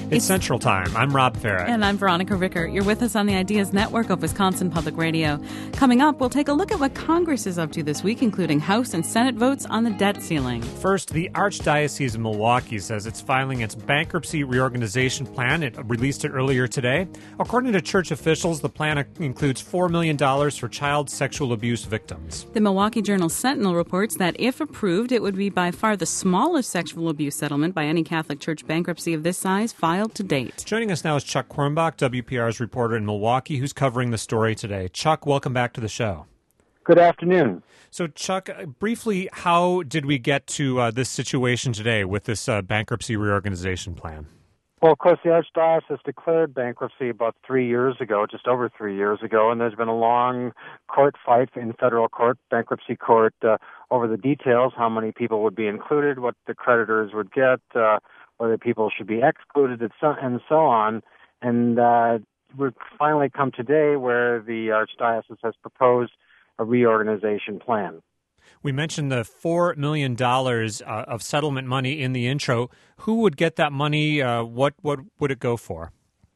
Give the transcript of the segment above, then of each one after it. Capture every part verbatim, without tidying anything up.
It's Central Time. I'm Rob Farrett. And I'm Veronica Ricker. You're with us on the Ideas Network of Wisconsin Public Radio. Coming up, we'll take a look at what Congress is up to this week, including House and Senate votes on the debt ceiling. First, the Archdiocese of Milwaukee says it's filing its bankruptcy reorganization plan. It released it earlier today. According to church officials, the plan includes four million dollars for child sexual abuse victims. The Milwaukee Journal-Sentinel reports that if approved, it would be by far the smallest sexual abuse settlement by any Catholic Church bankruptcy of this size filed to date. Joining us now is Chuck Quirmbach, W P R's reporter in Milwaukee, who's covering the story today. Chuck, welcome back to the show. Good afternoon. So, Chuck, briefly, how did we get to uh, this situation today with this uh, bankruptcy reorganization plan? Well, of course, the Archdiocese declared bankruptcy about three years ago, just over three years ago, and there's been a long court fight in federal court, bankruptcy court, uh, over the details, how many people would be included, what the creditors would get, uh, whether people should be excluded, and so, and so on. And uh, we've finally come today where the Archdiocese has proposed a reorganization plan. We mentioned the four million dollars uh, of settlement money in the intro. Who would get that money? Uh, what, what would it go for?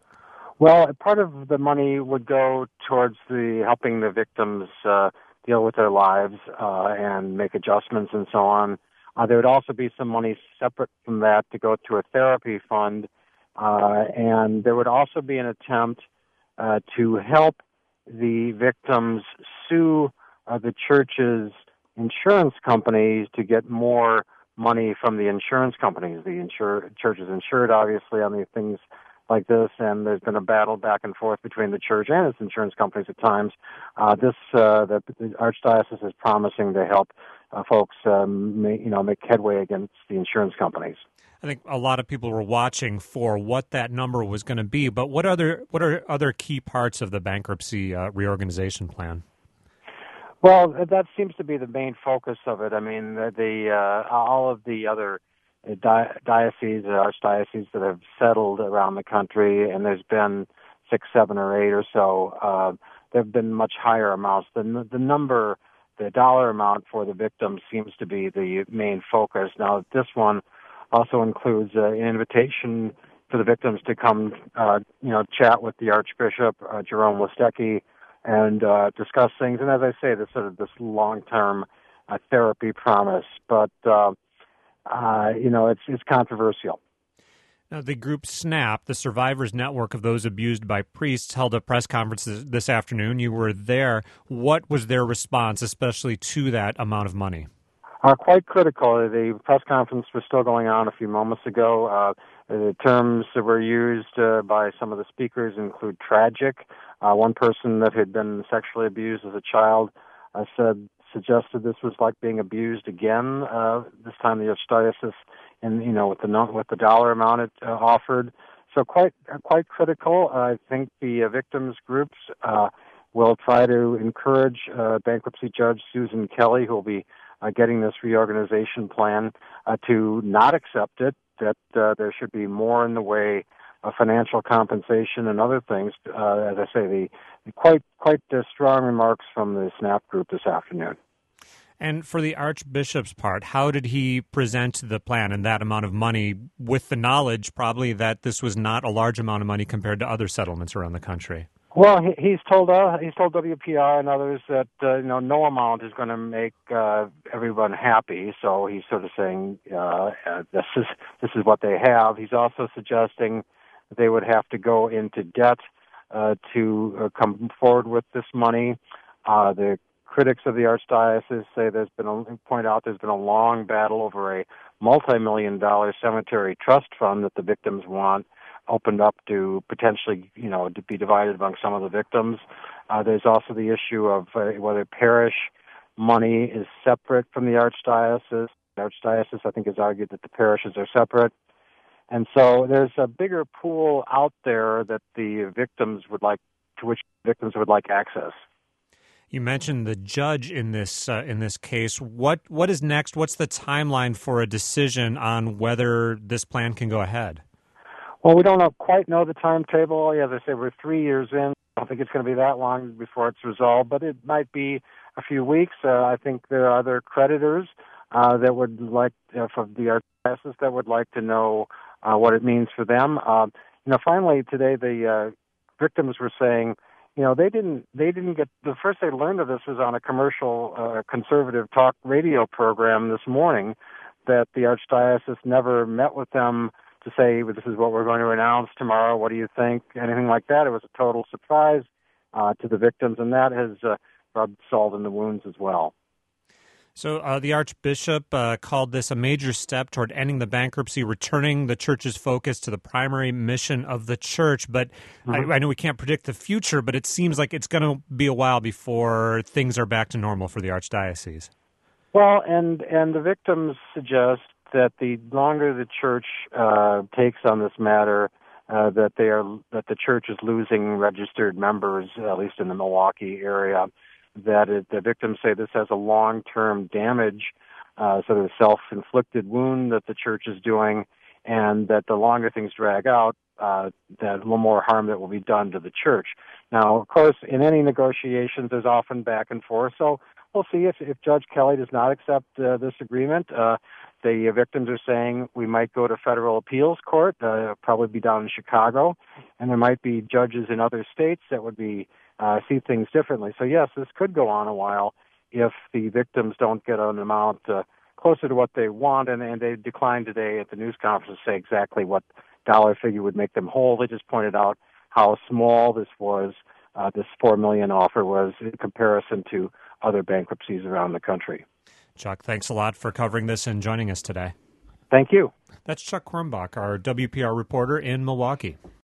Well, part of the money would go towards the helping the victims uh, deal with their lives uh, and make adjustments and so on. Uh, there would also be some money separate from that to go to a therapy fund, uh, and there would also be an attempt uh, to help the victims sue uh, the church's insurance companies to get more money from the insurance companies. The insure, church is insured, obviously, on these things like this, and there's been a battle back and forth between the church and its insurance companies at times. Uh, this, uh, the, the Archdiocese is promising to help uh, folks, um, make, you know, make headway against the insurance companies. I think a lot of people were watching for what that number was going to be, but what other what are other key parts of the bankruptcy uh, reorganization plan? Well, that seems to be the main focus of it. I mean, the, the uh, all of the other di- dioceses, archdioceses that have settled around the country, and there's been six, seven, or eight or so. Uh, there have been much higher amounts. The the number, the dollar amount for the victims seems to be the main focus. Now, this one also includes uh, an invitation for the victims to come, uh, you know, chat with the Archbishop uh, Jerome Listecki, and uh, discuss things. And as I say, this sort of this long-term uh, therapy promise. But, uh, uh, you know, it's it's controversial. Now, the group SNAP, the Survivors Network of Those Abused by Priests, held a press conference this, this afternoon. You were there. What was their response, especially to that amount of money? Uh, quite critical. The press conference was still going on a few moments ago. Uh, the terms that were used uh, by some of the speakers include tragic. Uh, one person that had been sexually abused as a child uh, said, suggested this was like being abused again. Uh, this time the Archdiocese, and you know, with the with the dollar amount it uh, offered. So quite uh, quite critical. Uh, I think the uh, victims groups uh, will try to encourage uh, bankruptcy judge Susan Kelly, who will be Uh, getting this reorganization plan, uh, to not accept it, that uh, there should be more in the way of financial compensation and other things. Uh, as I say, the, the quite quite uh, strong remarks from the SNAP group this afternoon. And for the Archbishop's part, how did he present the plan and that amount of money with the knowledge probably that this was not a large amount of money compared to other settlements around the country? Well, he, he's told uh, he's told W P R and others that uh, you know no amount is going to make uh, everyone happy. So he's sort of saying uh, uh, this is this is what they have. He's also suggesting that they would have to go into debt uh, to uh, come forward with this money. Uh, the critics of the Archdiocese say there's been a point out there's been a long battle over a multi-million dollar cemetery trust fund that the victims want opened up to potentially, you know, to be divided among some of the victims. Uh, there's also the issue of uh, whether parish money is separate from the Archdiocese. The Archdiocese, I think, has argued that the parishes are separate. And so there's a bigger pool out there that the victims would like, to which victims would like access. You mentioned the judge in this uh, in this case. What what is next? What's the timeline for a decision on whether this plan can go ahead? Well, we don't know, quite know the timetable. As I say, we're three years in. I don't think it's going to be that long before it's resolved, but it might be a few weeks. Uh, I think there are other creditors uh, that would like, uh, from the Archdiocese, that would like to know uh, what it means for them. Uh, you know, finally today the uh, victims were saying, you know, they didn't they didn't get the first they learned of this was on a commercial uh, conservative talk radio program this morning, that the Archdiocese never met with them to say, this is what we're going to announce tomorrow, what do you think, anything like that. It was a total surprise uh, to the victims, and that has uh, rubbed salt in the wounds as well. So uh, the Archbishop uh, called this a major step toward ending the bankruptcy, returning the church's focus to the primary mission of the church. But mm-hmm. I, I know we can't predict the future, but it seems like it's going to be a while before things are back to normal for the Archdiocese. Well, and, and the victims suggest that the longer the church uh, takes on this matter, uh, that they are that the church is losing registered members, at least in the Milwaukee area. That it, the victims say this has a long-term damage, uh, sort of self-inflicted wound that the church is doing, and that the longer things drag out, uh, that a little more harm that will be done to the church. Now, of course, in any negotiations, there's often back and forth, so we'll see if, if Judge Kelly does not accept uh, this agreement. Uh, the victims are saying we might go to federal appeals court, uh, probably be down in Chicago, and there might be judges in other states that would be Uh, see things differently. So yes, this could go on a while if the victims don't get an amount uh, closer to what they want, and, and they declined today at the news conference to say exactly what dollar figure would make them whole. They just pointed out how small this was, uh, this four million dollars offer was in comparison to other bankruptcies around the country. Chuck, thanks a lot for covering this and joining us today. Thank you. That's Chuck Quirmbach, our W P R reporter in Milwaukee.